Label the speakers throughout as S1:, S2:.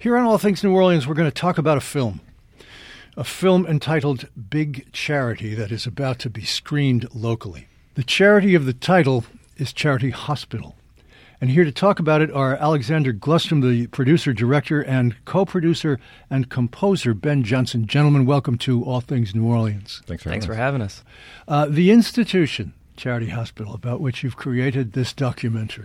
S1: Here on All Things New Orleans, we're going to talk about a film entitled Big Charity that is about to be screened locally. The charity of the title is Charity Hospital. And here to talk about it are Alexander Glustrom, the producer, director, and co-producer and composer, Ben Johnson. Gentlemen, welcome to All Things New Orleans.
S2: Thanks for having us.
S1: The institution, Charity Hospital, about which you've created this documentary.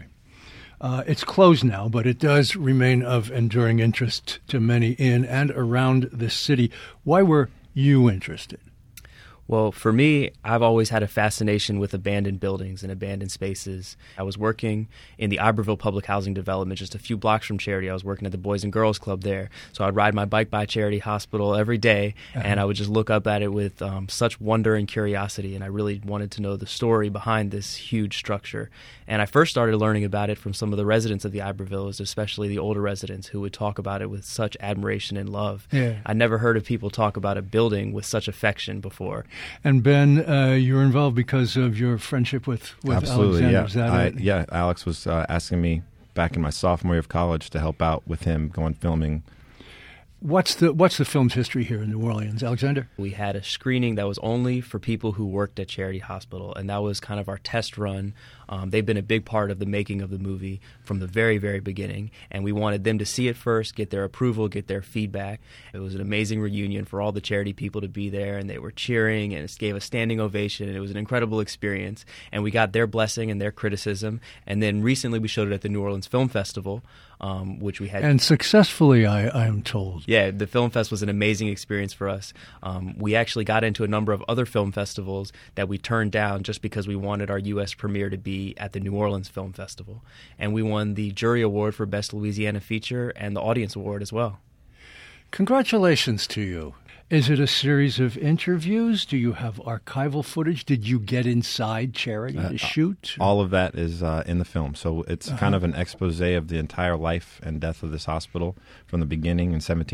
S1: It's closed now, but it does remain of enduring interest to many in and around this city. Why were you interested?
S2: Well, for me, I've always had a fascination with abandoned buildings and abandoned spaces. I was working in the Iberville Public Housing Development just a few blocks from Charity. I was working at the Boys and Girls Club there. So I'd ride my bike by Charity Hospital every day, and I would just look up at it with such wonder and curiosity, and I really wanted to know the story behind this huge structure. And I first started learning about it from some of the residents of the Ibervilles, especially the older residents who would talk about it with such admiration and love.
S1: Yeah.
S2: I'd never heard of people talk about a building with such affection before.
S1: And Ben, you're involved because of your friendship with
S3: Absolutely,
S1: Alexander.
S3: yeah.
S1: Is that it?
S3: Yeah, Alex was asking me back in my sophomore year of college to help out with him going filming.
S1: What's the film's history here in New Orleans, Alexander?
S2: We had a screening that was only for people who worked at Charity Hospital, and that was kind of our test run. They've been a big part of the making of the movie from the very, very beginning, and we wanted them to see it first, get their approval, get their feedback. It was an amazing reunion for all the Charity people to be there, and they were cheering, and it gave a standing ovation, and it was an incredible experience. And we got their blessing and their criticism, and then recently we showed it at the New Orleans Film Festival, which we had.
S1: And successfully, I am told.
S2: Yeah, the Film Fest was an amazing experience for us. We actually got into a number of other film festivals that we turned down just because we wanted our U.S. premiere to be at the New Orleans Film Festival. And we won the Jury Award for Best Louisiana Feature and the Audience Award as well.
S1: Congratulations to you. Is it a series of interviews? Do you have archival footage? Did you get inside Charity to shoot?
S3: All of that is in the film. So it's kind of an expose of the entire life and death of this hospital from the beginning in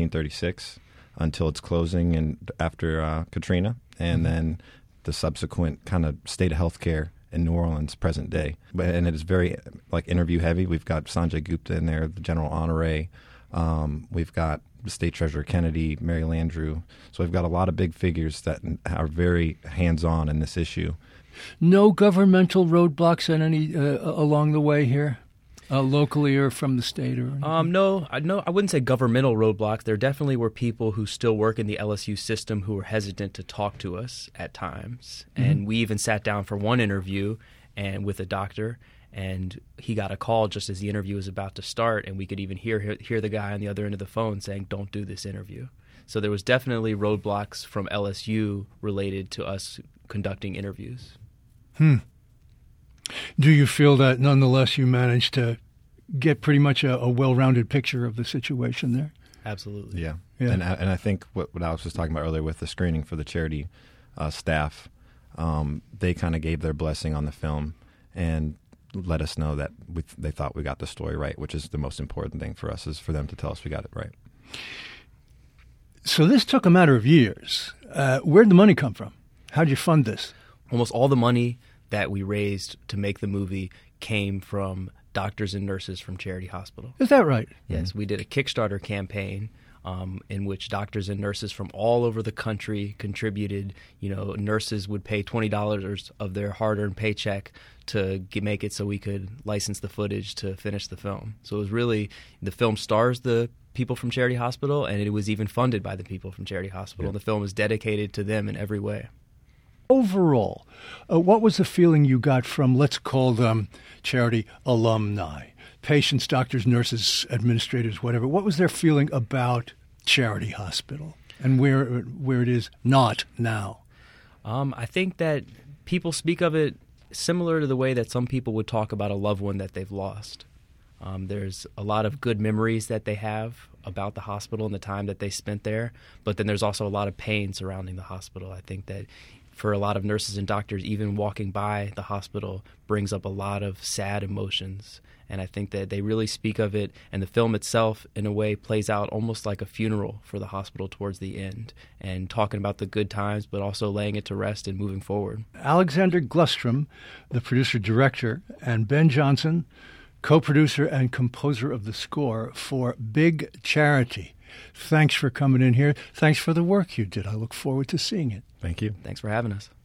S3: 1736 until its closing and after Katrina, and then the subsequent kind of state of healthcare in New Orleans present day. And it is very interview heavy. We've got Sanjay Gupta in there, the General Honoré. We've got State Treasurer Kennedy, Mary Landrieu. So we've got a lot of big figures that are very hands-on in this issue.
S1: No governmental roadblocks along the way here, locally or from the state or anything?
S2: No, I wouldn't say governmental roadblocks. There definitely were people who still work in the LSU system who were hesitant to talk to us at times. And we even sat down for one interview and with a doctor, and he got a call just as the interview was about to start, and we could even hear the guy on the other end of the phone saying, "Don't do this interview." So there was definitely roadblocks from LSU related to us conducting interviews.
S1: Do you feel that nonetheless you managed to get pretty much a well-rounded picture of the situation there?
S2: Absolutely.
S3: Yeah. And I think what Alex was talking about earlier with the screening for the Charity staff, they kind of gave their blessing on the film and let us know that they thought we got the story right, which is the most important thing for us, is for them to tell us we got it right.
S1: So this took a matter of years. Where'd the money come from? How'd you fund this?
S2: Almost all the money that we raised to make the movie came from doctors and nurses from Charity Hospital.
S1: Is that right?
S2: Yes, we did a Kickstarter campaign in which doctors and nurses from all over the country contributed. Nurses would pay $20 of their hard-earned paycheck to make it so we could license the footage to finish the film. So it was really, the film stars the people from Charity Hospital, and it was even funded by the people from Charity Hospital. Yeah. The film is dedicated to them in every way.
S1: Overall, what was the feeling you got from, let's call them Charity alumni? Patients, doctors, nurses, administrators, whatever. What was their feeling about Charity Hospital and where it is not now?
S2: I think that people speak of it similar to the way that some people would talk about a loved one that they've lost. There's a lot of good memories that they have about the hospital and the time that they spent there, but then there's also a lot of pain surrounding the hospital. I think that for a lot of nurses and doctors, even walking by the hospital brings up a lot of sad emotions. And I think that they really speak of it, and the film itself, in a way, plays out almost like a funeral for the hospital towards the end, and talking about the good times, but also laying it to rest and moving forward.
S1: Alexander Glustrom, the producer-director, and Ben Johnson, co-producer and composer of the score for Big Charity. Thanks for coming in here. Thanks for the work you did. I look forward to seeing it.
S3: Thank you.
S2: Thanks for having us.